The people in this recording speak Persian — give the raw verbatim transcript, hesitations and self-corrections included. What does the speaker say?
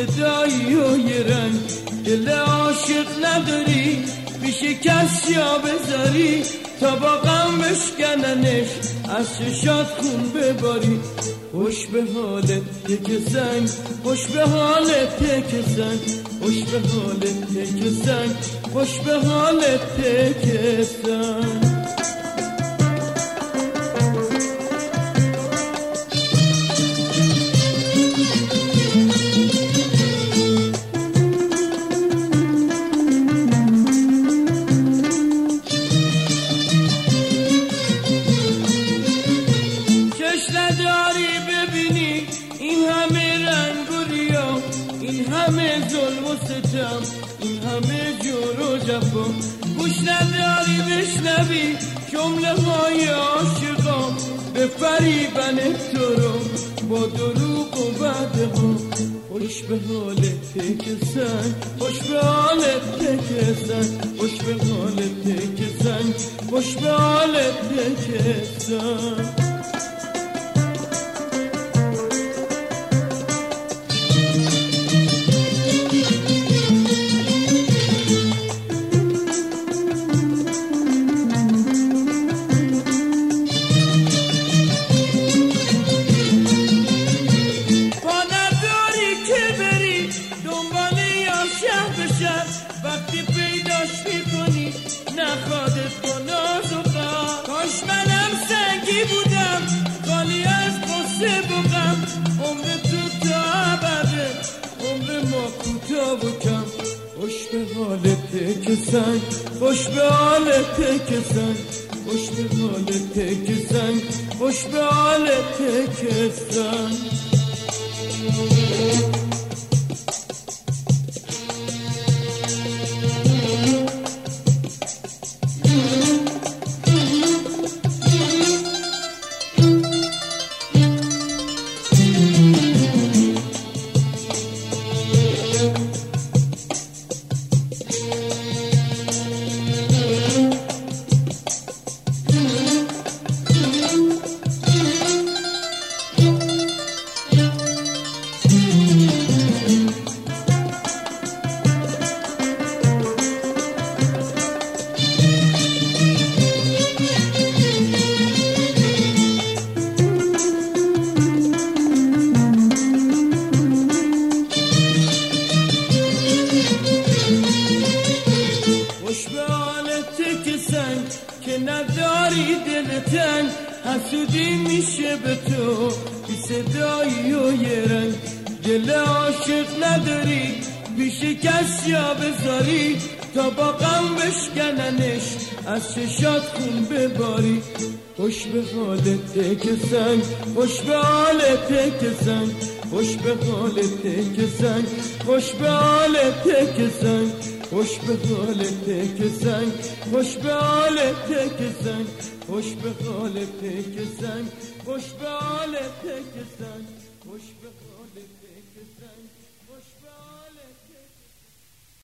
صدایی و یه رنگ، دل عاشق نداری پیش کس یا بذاری تا با غم بشکننش از چشات خون بباری. خوش به حالت یک زنگ، خوش به حالت یک زنگ، خوش به حالت یک زنگ، خوش به حالت یک زنگ. ظلم و ستم این همه جور و جفا، گوش نداری بشنوی جمله های عاشقا به فریبن تو رو با دروغ و بدها. خوش به حالت که زن، خوش به حالت که زن، خوش به حالت که زن، خوش به حالت که زن. وقتی پیداش میکنی نخوادت با ناز و غم، کاش منم سنگی بودم خالی از قصه و غم، عمر تو تا ابده عمر ما کوتاه و کم. خوش به حالت که زن، خوش به حالت که زن، خوش به حالت که زن، خوش به حالت که زن. که نداری دل تنگ، حسودی میشه به تو بی صدایی و یه رنگ، دل عاشق نداری پیش کس یا بذاری تا با غم بشکننش از چشات خون بباری. خوش به حالت که زن، خوش به حالت که زن، خوش به حالت که زن، خوش به حالت که زن، خوش به حالت که زن، خوش به حالت که زن، خوش به حالت که زن، خوش به حالت که زن، خوش به حالت که زن.